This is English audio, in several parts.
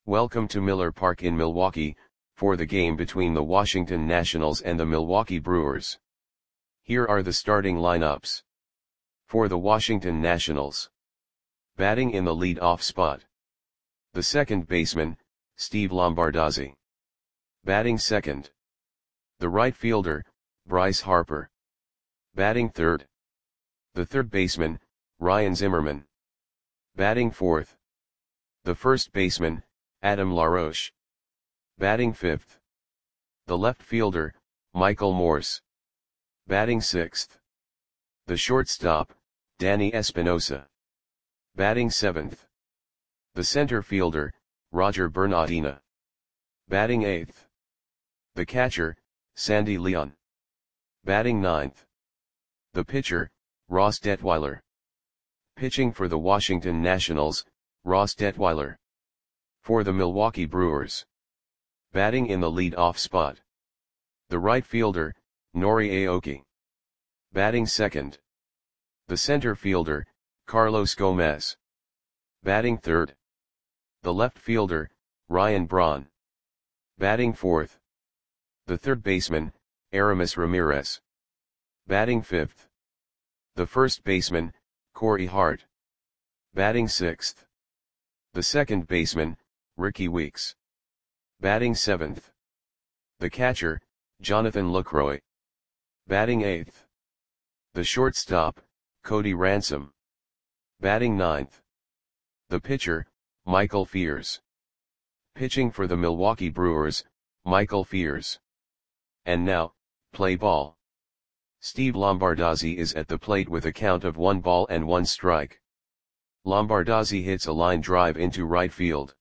Welcome to Miller Park in Milwaukee, for the game between the Washington Nationals and the Milwaukee Brewers. Here are the starting lineups. For the Washington Nationals. Batting in the lead-off spot. The second baseman, Steve Lombardozzi. Batting second. The right fielder, Bryce Harper. Batting third. The third baseman, Ryan Zimmerman. Batting fourth. The first baseman, Adam LaRoche. Batting fifth. The left fielder, Michael Morse. Batting sixth. The shortstop, Danny Espinosa. Batting seventh. The center fielder, Roger Bernardina. Batting eighth. The catcher, Sandy Leon. Batting ninth. The pitcher, Ross Detweiler. Pitching for the Washington Nationals, Ross Detweiler. For the Milwaukee Brewers. Batting in the lead-off spot. The right fielder, Nori Aoki. Batting second. The center fielder, Carlos Gomez. Batting third. The left fielder, Ryan Braun. Batting fourth. The third baseman, Aramis Ramirez. Batting fifth. The first baseman, Corey Hart. Batting sixth. The second baseman, Ricky Weeks. Batting seventh. The catcher, Jonathan Lucroy. Batting eighth. The shortstop, Cody Ransom. Batting ninth. The pitcher, Michael Fears. Pitching for the Milwaukee Brewers, Michael Fears. And now, play ball. Steve Lombardozzi is at the plate with a count of 1 strike. Lombardozzi hits a line drive into right field.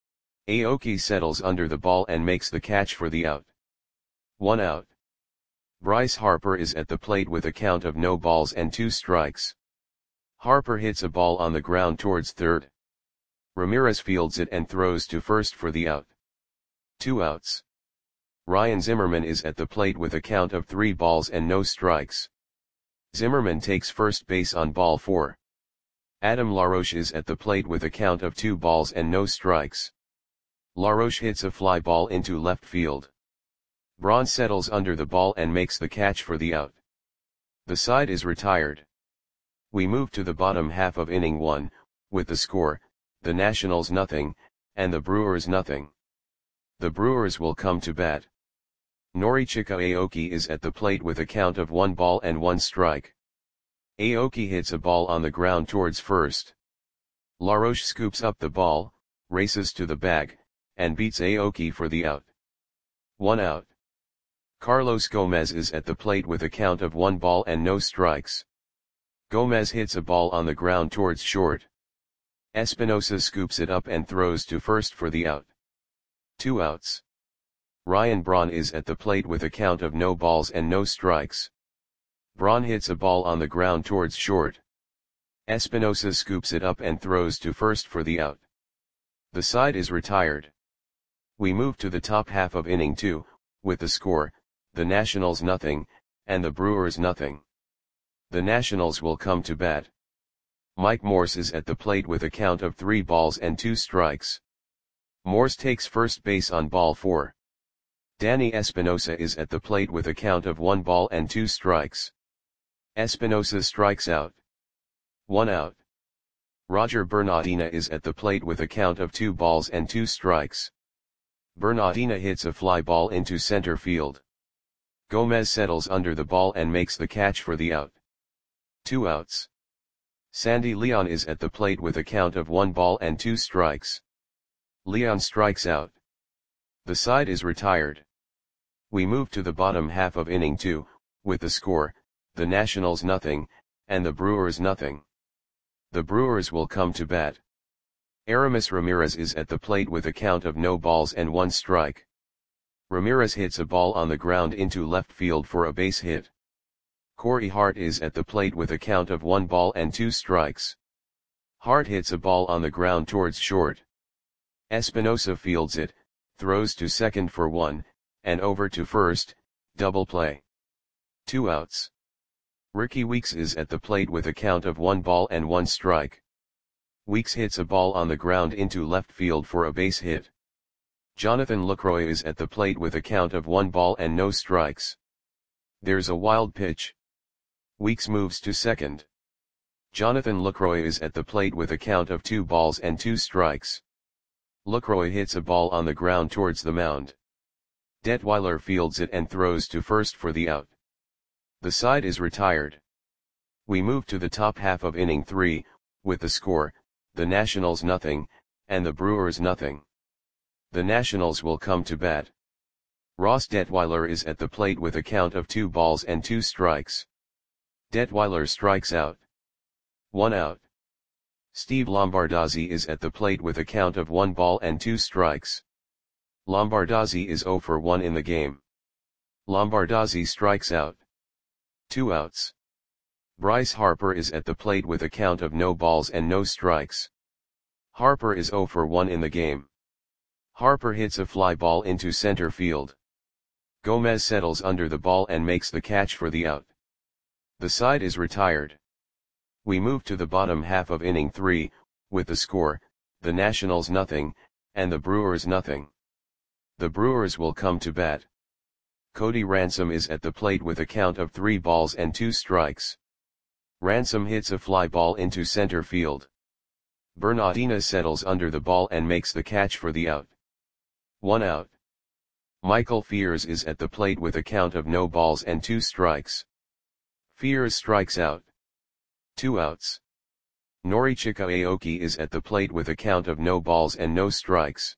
Aoki settles under the ball and makes the catch for the out. 1 out. Bryce Harper is at the plate with a count of 2 strikes. Harper hits a ball on the ground towards third. Ramirez fields it and throws to first for the out. 2 outs. Ryan Zimmerman is at the plate with a count of 3 balls and no strikes. Zimmerman takes first base on ball 4. Adam LaRoche is at the plate with a count of 2 balls and no strikes. LaRoche hits a fly ball into left field. Braun settles under the ball and makes the catch for the out. The side is retired. We move to the bottom half of inning 1, with the score, the Nationals nothing, and the Brewers nothing. The Brewers will come to bat. Norichika Aoki is at the plate with a count of 1 ball and 1 strike. Aoki hits a ball on the ground towards first. LaRoche scoops up the ball, races to the bag, and beats Aoki for the out. 1 out. Carlos Gomez is at the plate with a count of 1 ball and no strikes. Gomez hits a ball on the ground towards short. Espinosa scoops it up and throws to first for the out. 2 outs. Ryan Braun is at the plate with a count of 0 balls and no strikes. Braun hits a ball on the ground towards short. Espinosa scoops it up and throws to first for the out. The side is retired. We move to the top half of inning 2, with the score, the Nationals nothing, and the Brewers nothing. The Nationals will come to bat. Mike Morse is at the plate with a count of 3 balls and 2 strikes. Morse takes first base on ball 4. Danny Espinosa is at the plate with a count of 1 ball and 2 strikes. Espinosa strikes out. 1 out. Roger Bernardina is at the plate with a count of 2 balls and 2 strikes. Bernardina hits a fly ball into center field. Gomez settles under the ball and makes the catch for the out. 2 outs. Sandy Leon is at the plate with a count of 1 ball and 2 strikes. Leon strikes out. The side is retired. We move to the bottom half of inning 2, with the score, the Nationals nothing, and the Brewers nothing. The Brewers will come to bat. Aramis Ramirez is at the plate with a count of 0 balls and 1 strike. Ramirez hits a ball on the ground into left field for a base hit. Corey Hart is at the plate with a count of 1 ball and 2 strikes. Hart hits a ball on the ground towards short. Espinosa fields it, throws to second for 1, and over to first, double play. 2 outs. Ricky Weeks is at the plate with a count of 1 ball and 1 strike. Weeks hits a ball on the ground into left field for a base hit. Jonathan Lucroy is at the plate with a count of 1 ball and no strikes. There's a wild pitch. Weeks moves to second. Jonathan Lucroy is at the plate with a count of 2 balls and 2 strikes. Lucroy hits a ball on the ground towards the mound. Detweiler fields it and throws to first for the out. The side is retired. We move to the top half of inning 3, with the score, the Nationals nothing, and the Brewers nothing. The Nationals will come to bat. Ross Detweiler is at the plate with a count of 2 balls and 2 strikes. Detweiler strikes out. 1 out. Steve Lombardozzi is at the plate with a count of 1 ball and 2 strikes. Lombardozzi is 0 for 1 in the game. Lombardozzi strikes out. 2 outs. Bryce Harper is at the plate with a count of no balls and no strikes. Harper is 0 for 1 in the game. Harper hits a fly ball into center field. Gomez settles under the ball and makes the catch for the out. The side is retired. We move to the bottom half of inning 3, with the score, the Nationals nothing, and the Brewers nothing. The Brewers will come to bat. Cody Ransom is at the plate with a count of 3 balls and 2 strikes. Ransom hits a fly ball into center field. Bernardina settles under the ball and makes the catch for the out. 1 out. Michael Fears is at the plate with a count of no balls and 2 strikes. Fears strikes out. 2 outs. Norichika Aoki is at the plate with a count of no balls and no strikes.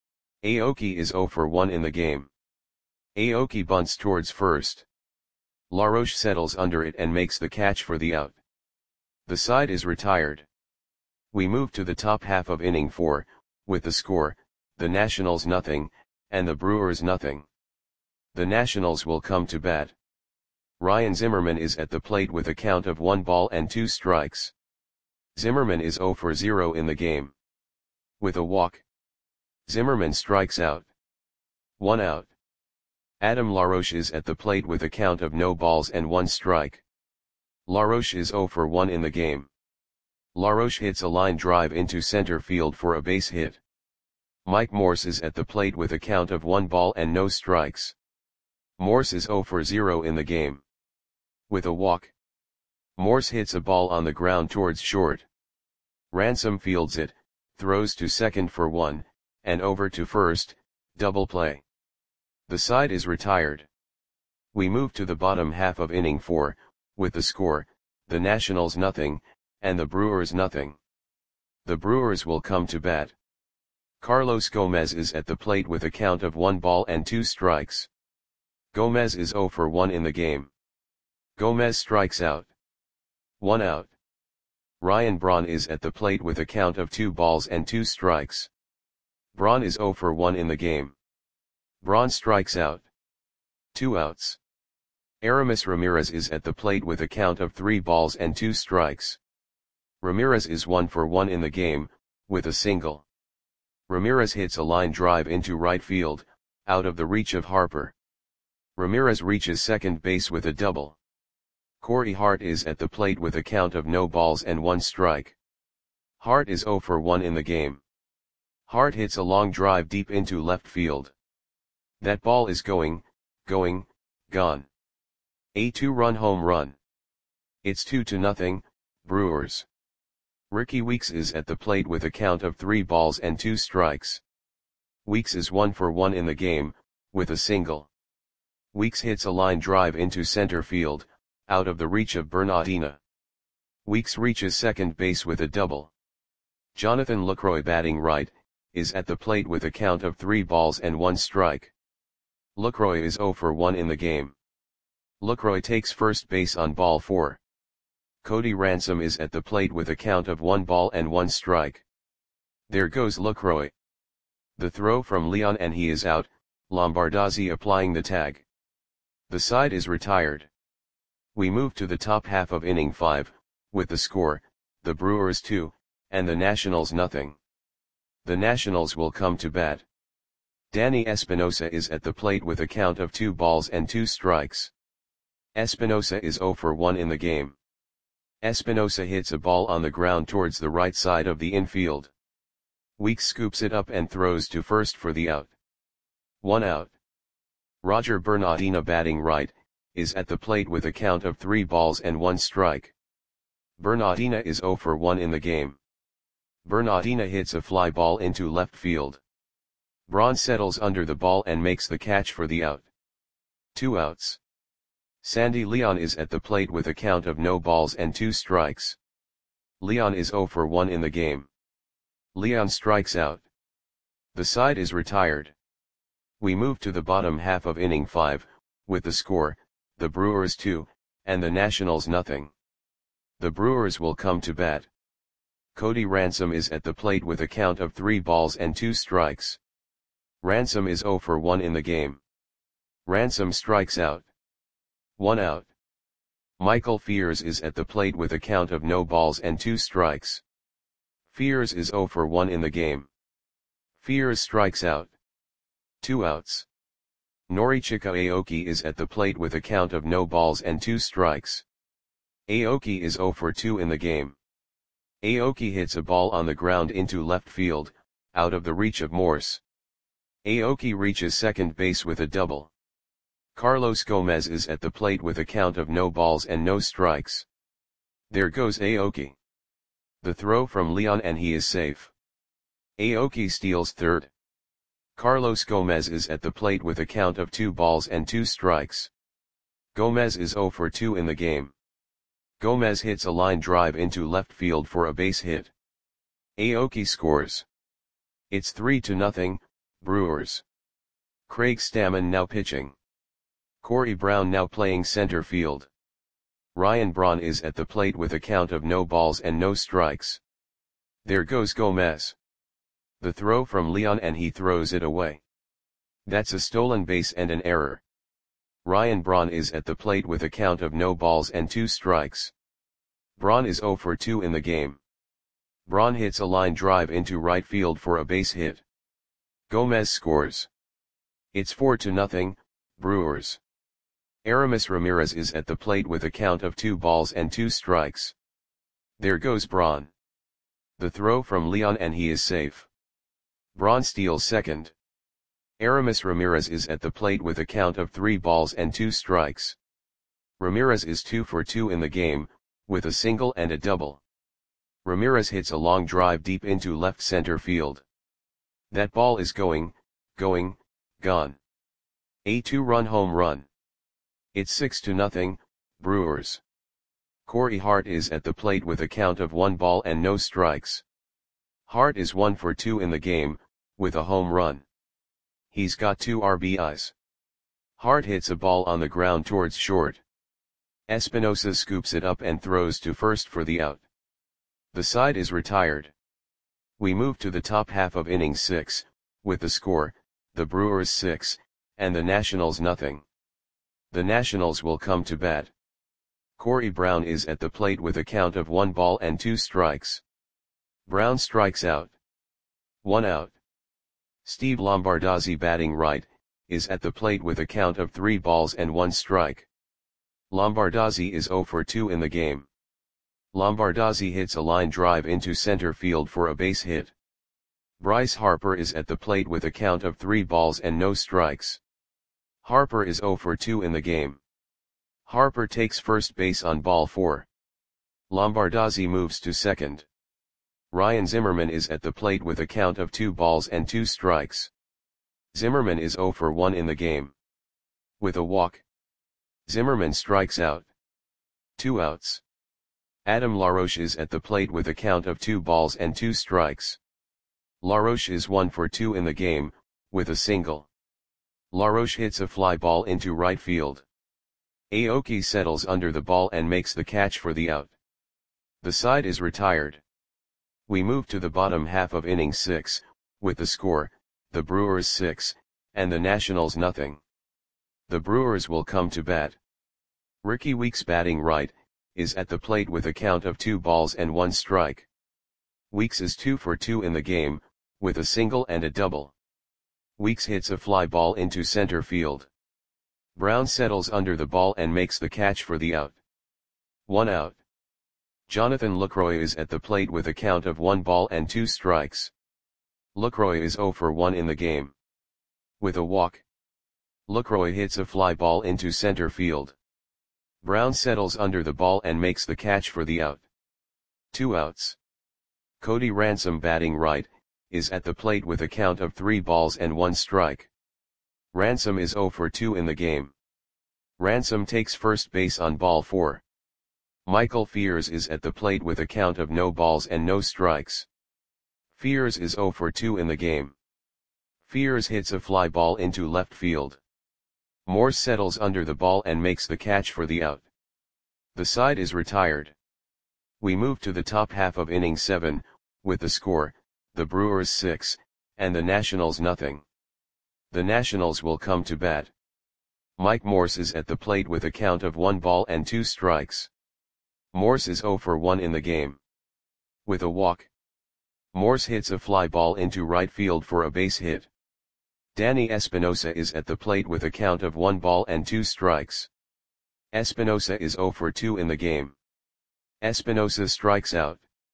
Aoki is 0 for 1 in the game. Aoki bunts towards first. LaRoche settles under it and makes the catch for the out. The side is retired. We move to the top half of inning 4, with the score, the Nationals nothing, and the Brewers nothing. The Nationals will come to bat. Ryan Zimmerman is at the plate with a count of 1 ball and 2 strikes. Zimmerman is 0 for 0 in the game. With a walk, Zimmerman strikes out. 1 out. Adam LaRoche is at the plate with a count of no balls and 1 strike. LaRoche is 0 for 1 in the game. LaRoche hits a line drive into center field for a base hit. Mike Morse is at the plate with a count of 1 ball and no strikes. Morse is 0 for 0 in the game. With a walk, Morse hits a ball on the ground towards short. Ransom fields it, throws to second for 1, and over to first, double play. The side is retired. We move to the bottom half of inning 4, with the score, the Nationals nothing, and the Brewers nothing. The Brewers will come to bat. Carlos Gomez is at the plate with a count of 1 ball and 2 strikes. Gomez is 0 for 1 in the game. Gomez strikes out. 1 out. Ryan Braun is at the plate with a count of 2 balls and 2 strikes. Braun is 0 for 1 in the game. Braun strikes out. 2 outs. Aramis Ramirez is at the plate with a count of 3 balls and 2 strikes. Ramirez is 1 for 1 in the game, with a single. Ramirez hits a line drive into right field, out of the reach of Harper. Ramirez reaches second base with a double. Corey Hart is at the plate with a count of no balls and 1 strike. Hart is 0 for 1 in the game. Hart hits a long drive deep into left field. That ball is gone. A 2-run home run. It's 2-0, Brewers. Ricky Weeks is at the plate with a count of 3 balls and 2 strikes. Weeks is 1 for 1 in the game, with a single. Weeks hits a line drive into center field, out of the reach of Bernardina. Weeks reaches second base with a double. Jonathan Lucroy, batting right, is at the plate with a count of 3 balls and 1 strike. Lucroy is 0 for 1 in the game. Lucroy takes first base on ball 4. Cody Ransom is at the plate with a count of 1 ball and 1 strike. There goes Lucroy. The throw from Leon and he is out, Lombardozzi applying the tag. The side is retired. We move to the top half of inning 5, with the score, the Brewers 2, and the Nationals nothing. The Nationals will come to bat. Danny Espinosa is at the plate with a count of 2 balls and 2 strikes. Espinosa is 0 for 1 in the game. Espinosa hits a ball on the ground towards the right side of the infield. Weeks scoops it up and throws to first for the out. 1 out. Roger Bernardina batting right, is at the plate with a count of 3 balls and 1 strike. Bernardina is 0 for 1 in the game. Bernardina hits a fly ball into left field. Braun settles under the ball and makes the catch for the out. 2 outs. Sandy Leon is at the plate with a count of no balls and 2 strikes. Leon is 0 for 1 in the game. Leon strikes out. The side is retired. We move to the bottom half of inning 5, with the score, the Brewers 2, and the Nationals nothing. The Brewers will come to bat. Cody Ransom is at the plate with a count of 3 balls and 2 strikes. Ransom is 0 for 1 in the game. Ransom strikes out. 1 out. Michael Fears is at the plate with a count of no balls and 2 strikes. Fears is 0 for 1 in the game. Fears strikes out. 2 outs. Norichika Aoki is at the plate with a count of no balls and 2 strikes. Aoki is 0 for 2 in the game. Aoki hits a ball on the ground into left field, out of the reach of Morse. Aoki reaches second base with a double. Carlos Gomez is at the plate with a count of no balls and no strikes. There goes Aoki. The throw from Leon and he is safe. Aoki steals third. Carlos Gomez is at the plate with a count of 2 balls and 2 strikes. Gomez is 0 for 2 in the game. Gomez hits a line drive into left field for a base hit. Aoki scores. It's 3-0, Brewers. Craig Stammen now pitching. Corey Brown now playing center field. Ryan Braun is at the plate with a count of no balls and no strikes. There goes Gomez. The throw from Leon and he throws it away. That's a stolen base and an error. Ryan Braun is at the plate with a count of no balls and 2 strikes. Braun is 0 for 2 in the game. Braun hits a line drive into right field for a base hit. Gomez scores. It's 4-0, Brewers. Aramis Ramirez is at the plate with a count of 2 balls and 2 strikes. There goes Braun. The throw from Leon and he is safe. Braun steals second. Aramis Ramirez is at the plate with a count of 3 balls and 2 strikes. Ramirez is 2 for 2 in the game, with a single and a double. Ramirez hits a long drive deep into left center field. That ball is gone. A 2-run home run. It's 6-0, Brewers. Corey Hart is at the plate with a count of 1 ball and no strikes. Hart is 1 for 2 in the game, with a home run. He's got 2 RBIs. Hart hits a ball on the ground towards short. Espinosa scoops it up and throws to first for the out. The side is retired. We move to the top half of inning 6, with the score, the Brewers 6, and the Nationals nothing. The Nationals will come to bat. Corey Brown is at the plate with a count of 1 ball and 2 strikes. Brown strikes out. 1 out. Steve Lombardozzi batting right, is at the plate with a count of 3 balls and 1 strike. Lombardozzi is 0 for 2 in the game. Lombardozzi hits a line drive into center field for a base hit. Bryce Harper is at the plate with a count of 3 balls and no strikes. Harper is 0 for 2 in the game. Harper takes first base on ball 4. Lombardozzi moves to second. Ryan Zimmerman is at the plate with a count of 2 balls and 2 strikes. Zimmerman is 0 for 1 in the game. With a walk, Zimmerman strikes out. 2 outs. Adam LaRoche is at the plate with a count of 2 balls and 2 strikes. LaRoche is 1 for 2 in the game, with a single. LaRoche hits a fly ball into right field. Aoki settles under the ball and makes the catch for the out. The side is retired. We move to the bottom half of inning 6, with the score, the Brewers 6, and the Nationals nothing. The Brewers will come to bat. Ricky Weeks batting right, is at the plate with a count of 2 balls and 1 strike. Weeks is 2 for 2 in the game, with a single and a double. Weeks hits a fly ball into center field. Brown settles under the ball and makes the catch for the out. 1 out. Jonathan Lucroy is at the plate with a count of 1 ball and 2 strikes. Lucroy is 0 for 1 in the game. With a walk, Lucroy hits a fly ball into center field. Brown settles under the ball and makes the catch for the out. 2 outs. Cody Ransom, batting right, is at the plate with a count of 3 balls and 1 strike. Ransom is 0 for 2 in the game. Ransom takes first base on ball 4. Michael Fears is at the plate with a count of no balls and no strikes. Fears is 0 for 2 in the game. Fears hits a fly ball into left field. Morse settles under the ball and makes the catch for the out. The side is retired. We move to the top half of inning 7, with the score, the Brewers 6, and the Nationals nothing. The Nationals will come to bat. Mike Morse is at the plate with a count of 1 ball and 2 strikes. Morse is 0 for 1 in the game. With a walk, Morse hits a fly ball into right field for a base hit. Danny Espinosa is at the plate with a count of 1 ball and 2 strikes. Espinosa is 0 for 2 in the game. Espinosa strikes out.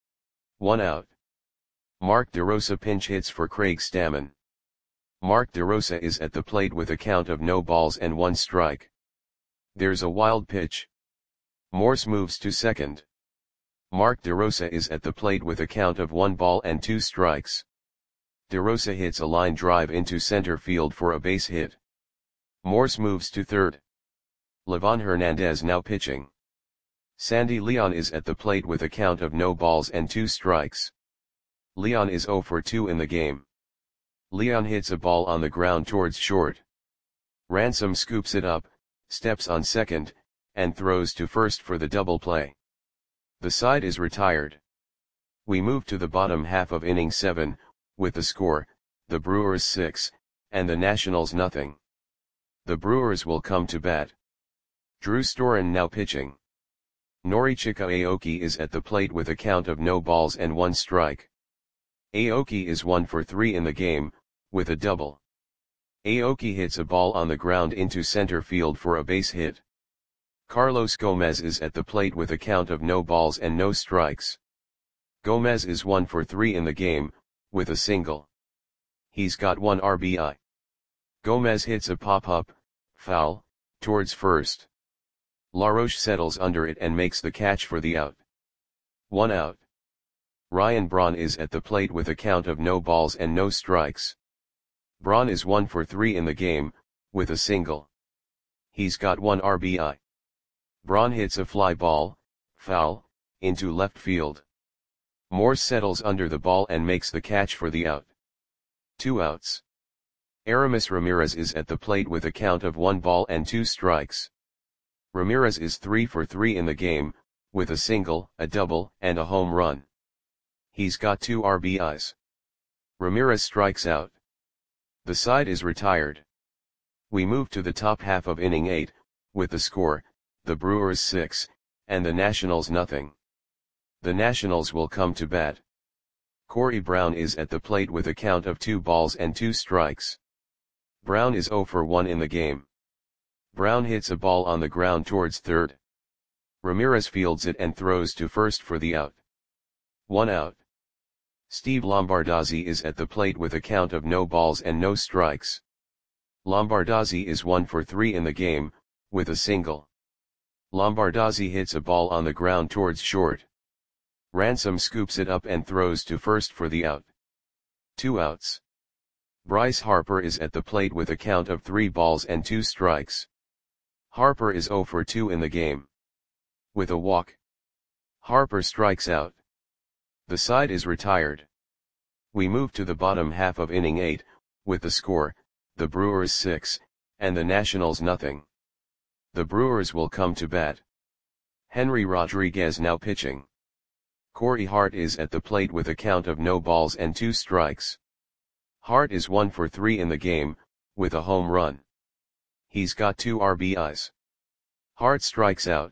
1 out. Mark DeRosa pinch hits for Craig Stammen. Mark DeRosa is at the plate with a count of no balls and 1 strike. There's a wild pitch. Morse moves to second. Mark DeRosa is at the plate with a count of 1 ball and 2 strikes. DeRosa hits a line drive into center field for a base hit. Morse moves to third. Livan Hernandez now pitching. Sandy Leon is at the plate with a count of no balls and 2 strikes. Leon is 0 for 2 in the game. Leon hits a ball on the ground towards short. Ransom scoops it up, steps on second, and throws to first for the double play. The side is retired. We move to the bottom half of inning 7, with the score, the Brewers 6, and the Nationals nothing. The Brewers will come to bat. Drew Storen now pitching. Norichika Aoki is at the plate with a count of no balls and 1 strike. Aoki is 1 for 3 in the game, with a double. Aoki hits a ball on the ground into center field for a base hit. Carlos Gomez is at the plate with a count of no balls and no strikes. Gomez is 1 for 3 in the game, with a single. He's got 1 RBI. Gomez hits a pop-up, foul, towards first. LaRoche settles under it and makes the catch for the out. 1 out. Ryan Braun is at the plate with a count of no balls and no strikes. Braun is 1 for 3 in the game, with a single. He's got 1 RBI. Braun hits a fly ball, foul, into left field. Morse settles under the ball and makes the catch for the out. 2 outs. Aramis Ramirez is at the plate with a count of 1 ball and 2 strikes. Ramirez is 3 for 3 in the game, with a single, a double, and a home run. He's got 2 RBIs. Ramirez strikes out. The side is retired. We move to the top half of inning 8, with the score, the Brewers 6, and the Nationals nothing. The Nationals will come to bat. Corey Brown is at the plate with a count of 2 balls and 2 strikes. Brown is 0 for 1 in the game. Brown hits a ball on the ground towards third. Ramirez fields it and throws to first for the out. 1 out. Steve Lombardozzi is at the plate with a count of no balls and no strikes. Lombardozzi is 1 for 3 in the game, with a single. Lombardozzi hits a ball on the ground towards short. Ransom scoops it up and throws to first for the out. 2 outs. Bryce Harper is at the plate with a count of 3 balls and 2 strikes. Harper is 0 for 2 in the game. With a walk, Harper strikes out. The side is retired. We move to the bottom half of inning 8, with the score, the Brewers 6, and the Nationals nothing. The Brewers will come to bat. Henry Rodriguez now pitching. Corey Hart is at the plate with a count of no balls and 2 strikes. Hart is 1 for 3 in the game, with a home run. He's got 2 RBIs. Hart strikes out.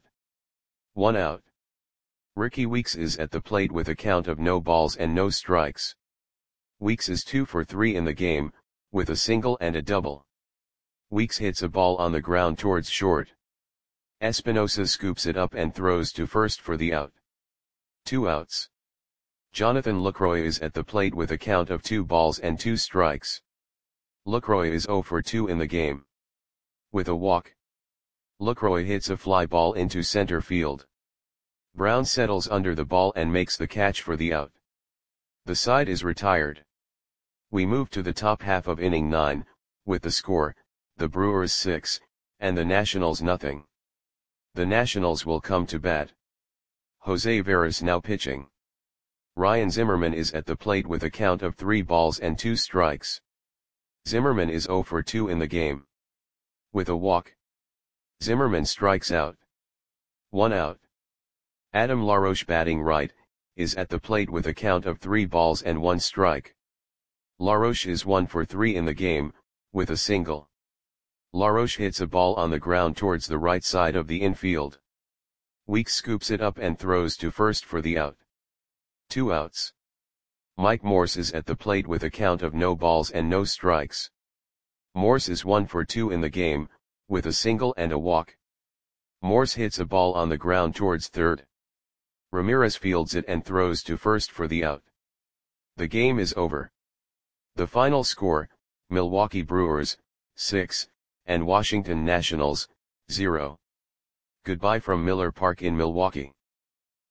1 out. Ricky Weeks is at the plate with a count of no balls and no strikes. Weeks is 2 for 3 in the game, with a single and a double. Weeks hits a ball on the ground towards short. Espinosa scoops it up and throws to first for the out. 2 outs. Jonathan Lucroy is at the plate with a count of 2 balls and 2 strikes. Lucroy is 0 for 2 in the game. With a walk, Lucroy hits a fly ball into center field. Brown settles under the ball and makes the catch for the out. The side is retired. We move to the top half of inning 9, with the score, the Brewers 6, and the Nationals nothing. The Nationals will come to bat. Jose Veras now pitching. Ryan Zimmerman is at the plate with a count of 3 balls and 2 strikes. Zimmerman is 0 for 2 in the game. With a walk, Zimmerman strikes out. 1 out. Adam LaRoche batting right, is at the plate with a count of 3 balls and 1 strike. LaRoche is 1 for 3 in the game, with a single. LaRoche hits a ball on the ground towards the right side of the infield. Weeks scoops it up and throws to first for the out. 2 outs. Mike Morse is at the plate with a count of no balls and no strikes. Morse is 1 for 2 in the game, with a single and a walk. Morse hits a ball on the ground towards third. Ramirez fields it and throws to first for the out. The game is over. The final score, Milwaukee Brewers, 6, and Washington Nationals, 0. Goodbye from Miller Park in Milwaukee.